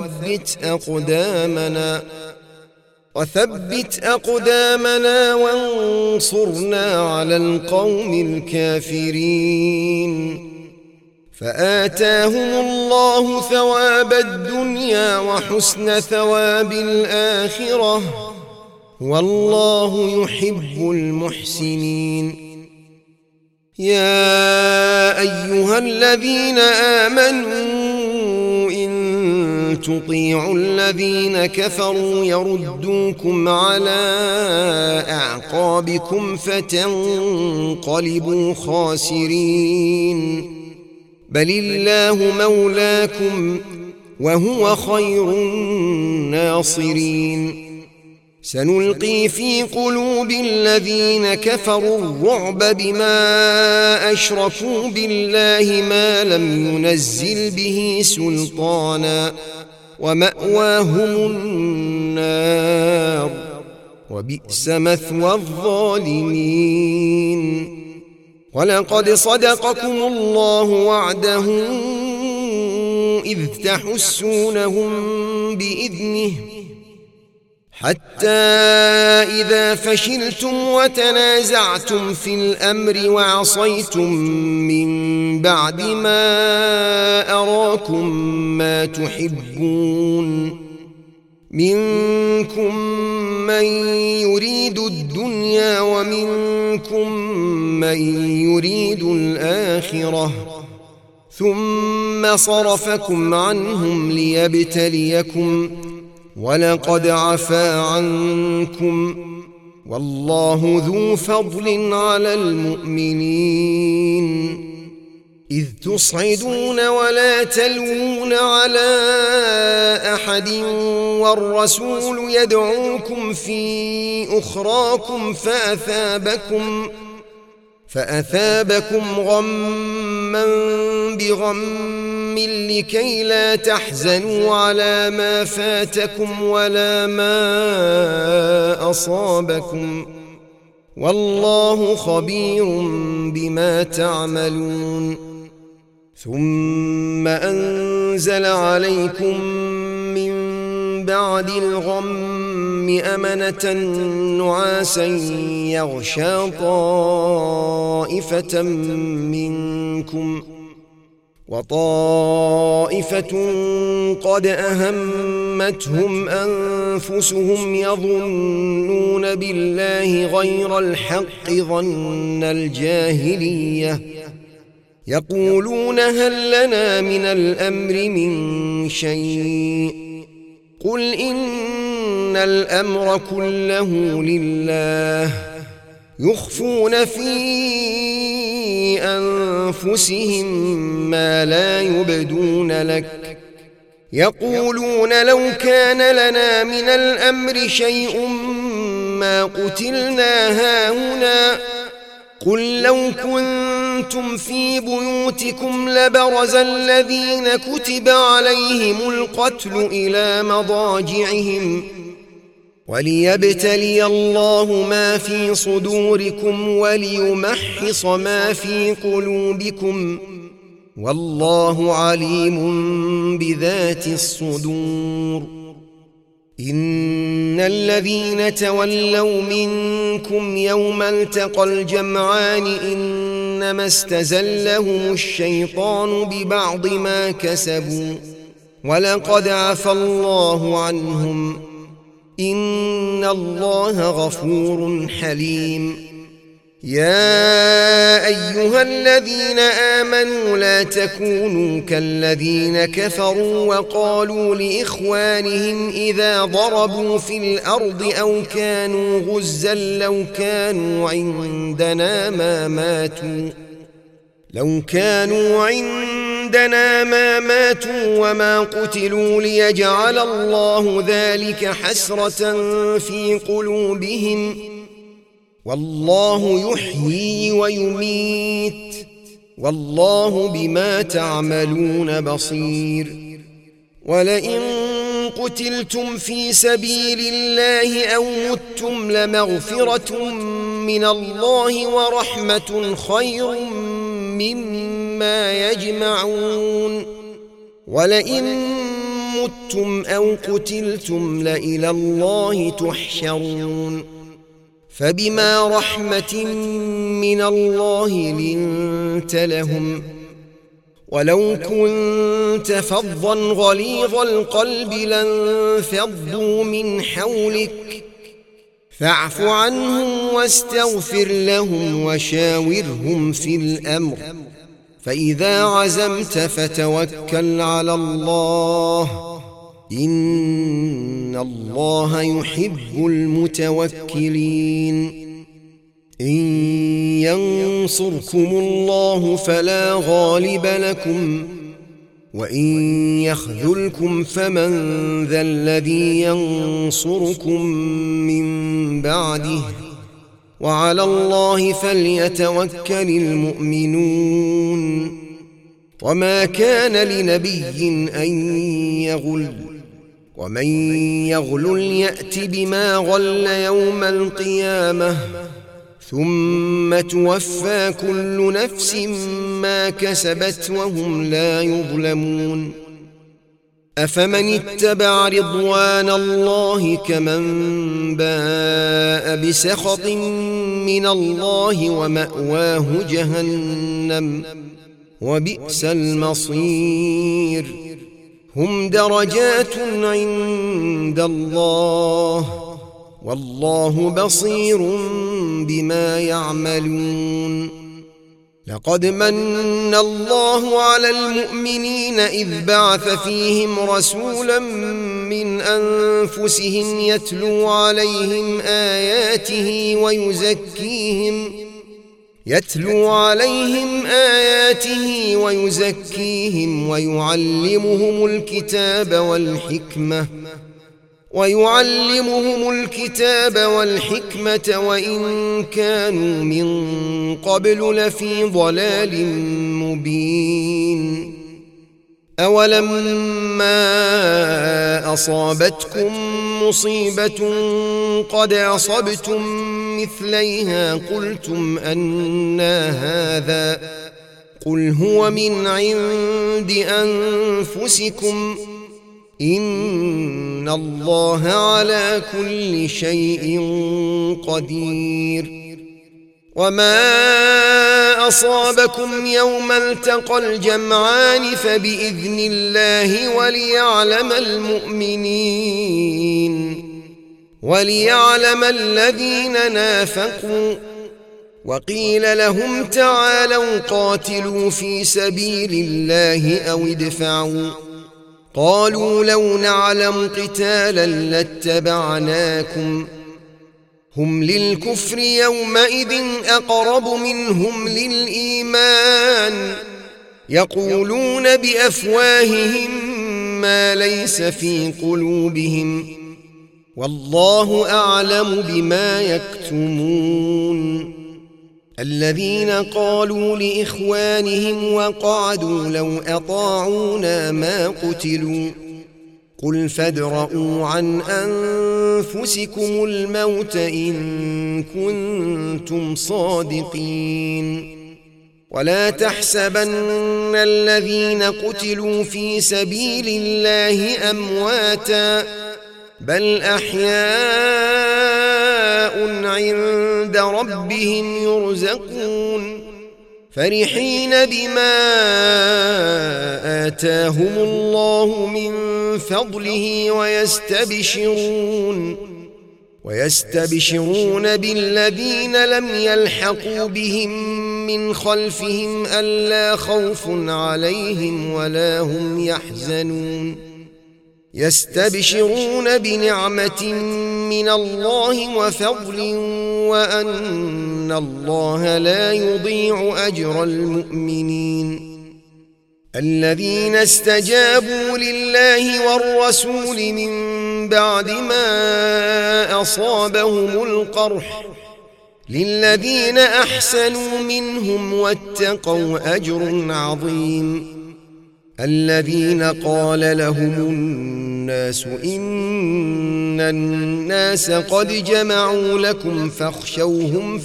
Speaker 1: وثبت أقدامنا وانصرنا على القوم الكافرين فآتاهم الله ثواب الدنيا وحسن ثواب الآخرة والله يحب المحسنين يا أيها الذين آمنوا إن تطيعوا الذين كفروا يردوكم على أعقابكم فتنقلبوا خاسرين بل الله مولاكم وهو خير الناصرين. سنلقي في قلوب الذين كفروا الرعب بما أشركوا بالله ما لم ينزل به سلطانا ومأواهم النار وبئس مثوى الظالمين. ولقد صدقكم الله وعده إذ تحسونهم بإذنه حتى إذا فشلتم وتنازعتم في الأمر وعصيتم من بعد ما أراكم ما تحبون منكم من يريد الدنيا ومنكم من يريد الآخرة ثم صرفكم عنهم ليبتليكم ولقد عفا عنكم والله ذو فضل على المؤمنين. إذ تصعدون ولا تلوون على أحد والرسول يدعوكم في أخراكم فأثابكم غما بغم لكي لا تحزنوا على ما فاتكم ولا ما أصابكم والله خبير بما تعملون. ثم أنزل عليكم من بعد الغم أمنة نعاسا يغشى طائفة منكم وطائفة قد أهمتهم أنفسهم يظنون بالله غير الحق ظن الجاهلية يقولون هل لنا من الأمر من شيء قل إن الأمر كله لله يخفون في أنفسهم ما لا يبدون لك يقولون لو كان لنا من الأمر شيء ما قتلنا هاهنا قل لو كنتم في بيوتكم لبرز الذين كتب عليهم القتل إلى مضاجعهم وليبتلي الله ما في صدوركم وليمحص ما في قلوبكم والله عليم بذات الصدور. إن الذين تولوا منكم يوم التقى الجمعان إنما استزلهم الشيطان ببعض ما كسبوا ولقد عفى الله عنهم إن الله غفور حليم. يا أيها الذين آمنوا لا تكونوا كالذين كفروا وقالوا لإخوانهم إذا ضربوا في الأرض أو كانوا غزا لو كانوا عندنا ما ماتوا وما قتلوا ليجعل الله ذلك حسرة في قلوبهم والله يحيي ويميت والله بما تعملون بصير. ولئن قتلتم في سبيل الله أو متم لمغفرة من الله ورحمة خير مما يجمعون. ولئن متم أو قتلتم لإلى الله تحشرون. فبما رحمة من الله لنت لهم ولو كنت فظا غليظ القلب لانفضوا من حولك فاعف عنهم واستغفر لهم وشاورهم في الأمر فإذا عزمت فتوكل على الله إن الله يحب المتوكلين. إن ينصركم الله فلا غالب لكم وإن يخذلكم فمن ذا الذي ينصركم من بعده وعلى الله فليتوكل المؤمنون وما كان لنبي أن يغل ومن يغل يأت بما غل يوم القيامة ثم توفى كل نفس ما كسبت وهم لا يظلمون أفمن اتبع رضوان الله كمن باء بسخط من الله ومأواه جهنم وبئس المصير هم درجات عند الله والله بصير بما يعملون لقد من الله على المؤمنين إذ بعث فيهم رسولا من أنفسهم يتلو عليهم آياته ويزكيهم ويعلمهم الكتاب والحكمة وإن كانوا من قبل لفي ضلال مبين أولما أصابتكم مصيبة قد أصبتم مثليها قلتم أنى هذا قل هو من عند أنفسكم إن الله على كل شيء قدير وما أصابكم يوم التقى الجمعان فبإذن الله وليعلم الذين نافقوا وقيل لهم تعالوا قاتلوا في سبيل الله أو ادفعوا قالوا لو نعلم قتالا لاتبعناكم هم للكفر يومئذ أقرب منهم للإيمان يقولون بأفواههم ما ليس في قلوبهم والله أعلم بما يكتمون الذين قالوا لإخوانهم وقعدوا لو أطاعونا ما قتلوا قل فادرءوا عن أنفسكم الموت إن كنتم صادقين ولا تحسبن الذين قتلوا في سبيل الله أمواتا بل أحياء عند ربهم يرزقون فرحين بما آتاهم الله من فضله ويستبشرون بالذين لم يلحقوا بهم من خلفهم ألا خوف عليهم ولا هم يحزنون يستبشرون بنعمة من الله وفضل وأن الله لا يضيع أجر المؤمنين الذين استجابوا لله والرسول من بعد ما أصابهم القرح للذين أحسنوا منهم واتقوا أجر عظيم الذين قال لهم الناس إن الناس قد جمعوا لكم فاخشوهم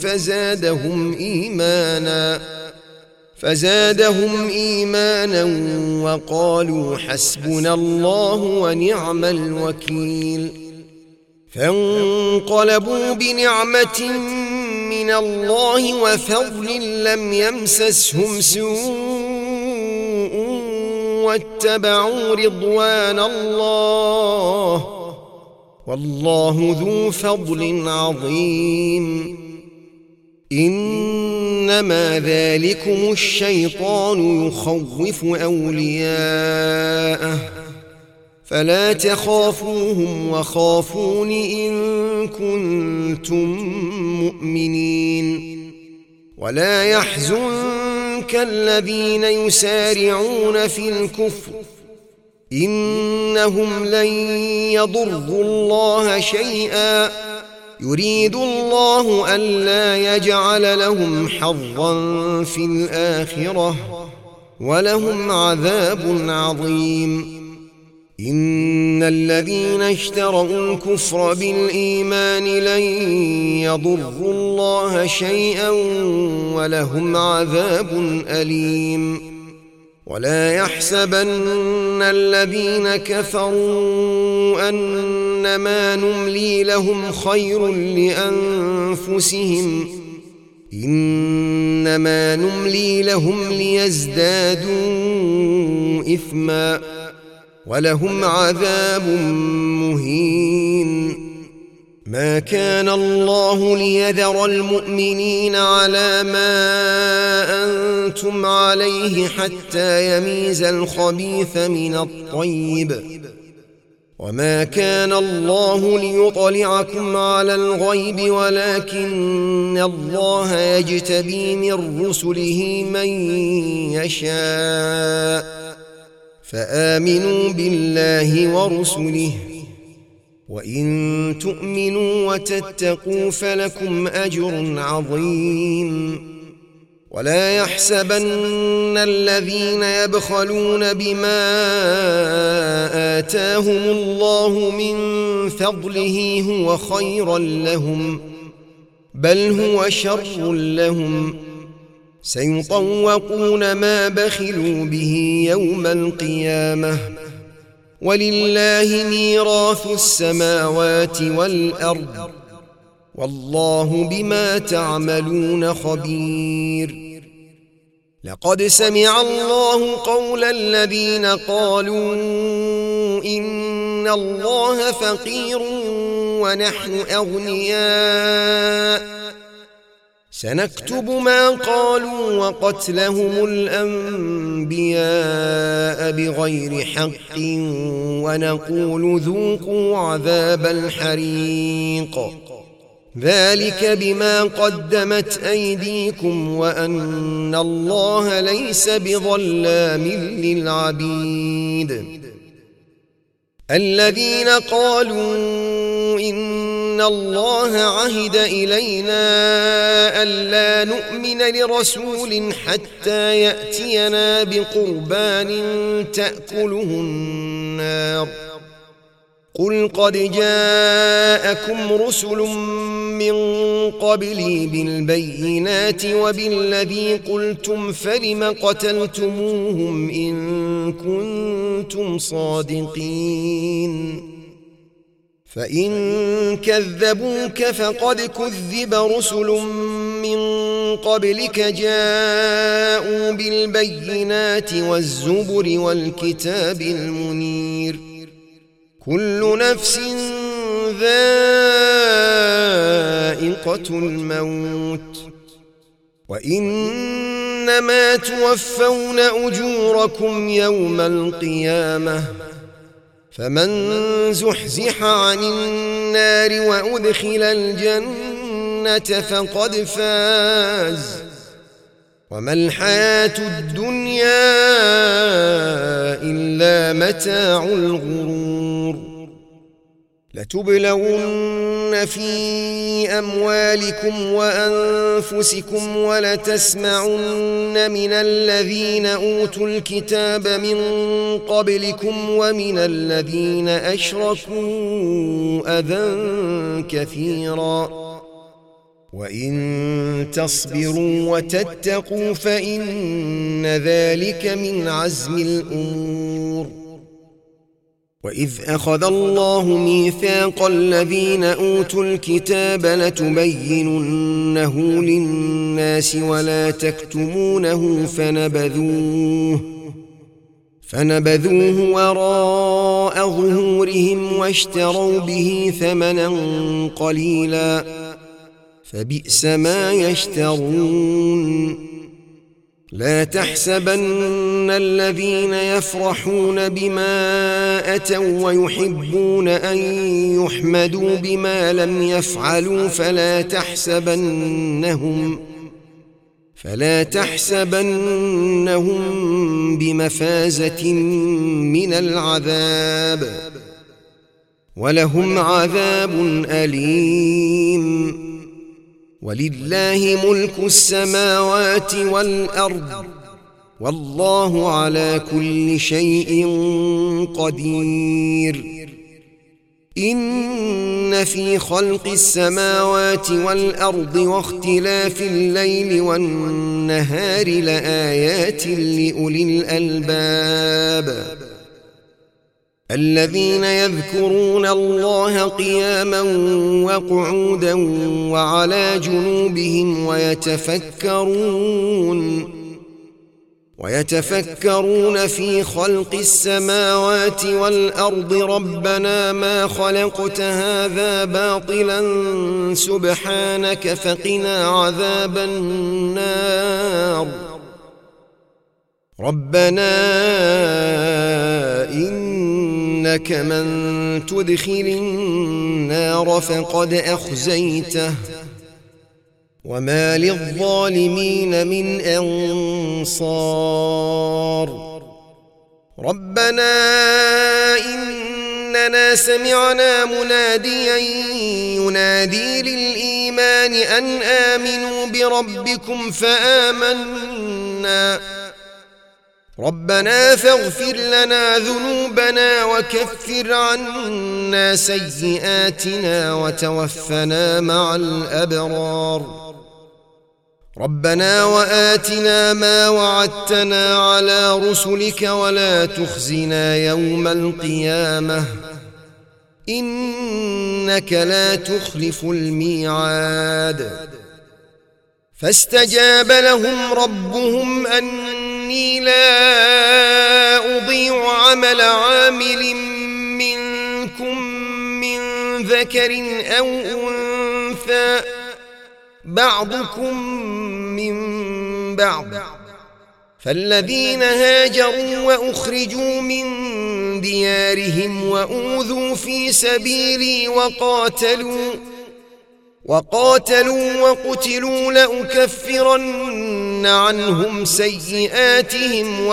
Speaker 1: فزادهم إيمانا وقالوا حسبنا الله ونعم الوكيل فانقلبوا بنعمة من الله وفضل لم يمسسهم سوء واتبعوا رضوان الله والله ذو فضل عظيم إنما ذلكم الشيطان يخوف أولياءه فلا تخافوهم وخافون إن كنتم مؤمنين ولا يحزنك كالذين يسارعون في الكفر إنهم لن يضروا الله شيئا يريد الله ألا يجعل لهم حظا في الآخرة ولهم عذاب عظيم إن الذين اشتروا الكفر بالإيمان لن يضروا الله شيئا ولهم عذاب أليم ولا يحسبن الذين كفروا أنما نملي لهم خير لأنفسهم إنما نملي لهم ليزدادوا إثما ولهم عذاب مهين ما كان الله ليذر المؤمنين على ما أنتم عليه حتى يميز الخبيث من الطيب وما كان الله ليطلعكم على الغيب ولكن الله يجتبي من رسله من يشاء فآمنوا بالله ورسله وإن تؤمنوا وتتقوا فلكم أجر عظيم ولا يحسبن الذين يبخلون بما آتاهم الله من فضله هو خيرا لهم بل هو شر لهم سيطوقون ما بخلوا به يوم القيامة ولله ميراث السماوات والأرض والله بما تعملون خبير لقد سمع الله قول الذين قالوا إن الله فقير ونحن أغنياء سنكتب ما قالوا وقتلهم الأنبياء بغير حق ونقول ذوقوا عذاب الحريق ذلك بما قدمت أيديكم وأن الله ليس بظلام للعبيد الذين قالوا إن الله عهد إلينا ألا نؤمن لرسول حتى يأتينا بقربان تأكله النار قل قد جاءكم رسل من قبلي بالبينات وبالذي قلتم فلم قتلتموهم إن كنتم صادقين فإن كذبوك فقد كذب رسل من قبلك جاءوا بالبينات والزبر والكتاب المنير كل نفس ذائقة الموت وإنما توفون أجوركم يوم القيامة فمن زحزح عن النار وأدخل الجنة فقد فاز وما الحياة الدنيا إلا متاع الغرور لتبلون في أموالكم وأنفسكم ولتسمعن من الذين أوتوا الكتاب من قبلكم ومن الذين أشركوا أذى كثيرا وإن تصبروا وتتقوا فإن ذلك من عزم الأمور وإذ أخذ الله ميثاق الذين أوتوا الكتاب لتبيننه للناس ولا تكتمونه فنبذوه وراء ظهورهم واشتروا به ثمنا قليلا فبئس ما يشترون لا تحسبن الذين يفرحون بما أتوا ويحبون أن يحمدوا بما لم يفعلوا فلا تحسبنهم بمفازة من العذاب ولهم عذاب أليم ولله ملك السماوات والأرض والله على كل شيء قدير إن في خلق السماوات والأرض واختلاف الليل والنهار لآيات لأولي الألباب الذين يذكرون الله قياما وقعودا وعلى جنوبهم ويتفكرون في خلق السماوات والأرض ربنا ما خلقت هذا باطلا سبحانك فقنا عذاب النار ربنا إنك من تدخل النار فقد أخزيته وما للظالمين من أنصار ربنا إننا سمعنا مناديا ينادي للإيمان أن آمنوا بربكم فآمنا ربنا فاغفر لنا ذنوبنا وكفر عنا سيئاتنا وتوفنا مع الأبرار ربنا وآتنا ما وعدتنا على رسلك ولا تخزنا يوم القيامة إنك لا تخلف الميعاد فاستجاب لهم ربهم أني لا أضيع عمل عامل منكم من ذكر أو أنثى بعضكم من بعض فالذين هاجروا وأخرجوا من ديارهم وأوذوا في سبيلي وقاتلوا وقتلوا لأكفرن عنهم سيئاتهم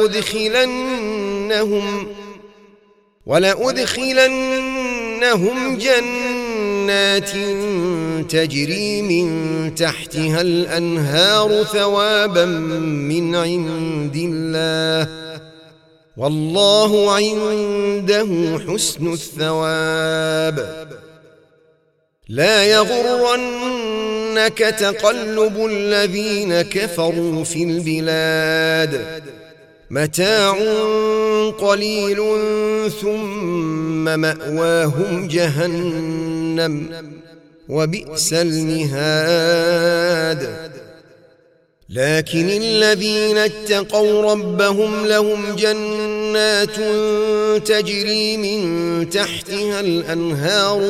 Speaker 1: ولأدخلنهم جنات تجري من تحتها الأنهار ثوابا من عند الله والله عنده حسن الثواب لا يغرنك تقلب الذين كفروا في البلاد متاع قليل ثم مأواهم جهنم وبئس المهاد لكن الذين اتقوا ربهم لهم جنات تجري من تحتها الأنهار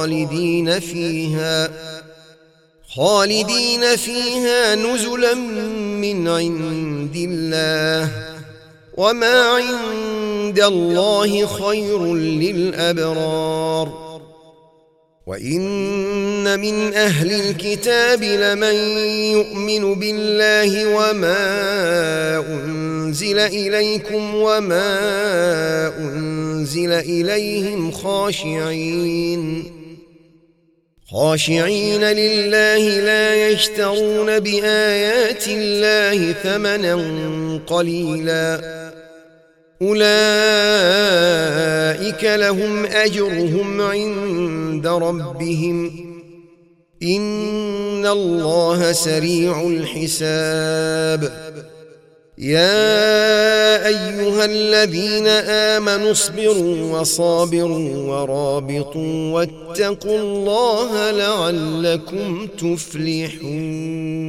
Speaker 1: خالدين فيها نزلا من عند الله وما عند الله خير للأبرار وإن من أهل الكتاب لمن يؤمن بالله وما أنزل إليكم وما أنزل إليهم خاشعين لله لا يشترون بآيات الله ثمنا قليلا أولئك لهم أجرهم عند ربهم إن الله سريع الحساب يا أيها الذين آمنوا اصبروا وصابروا ورابطوا واتقوا الله لعلكم تفلحون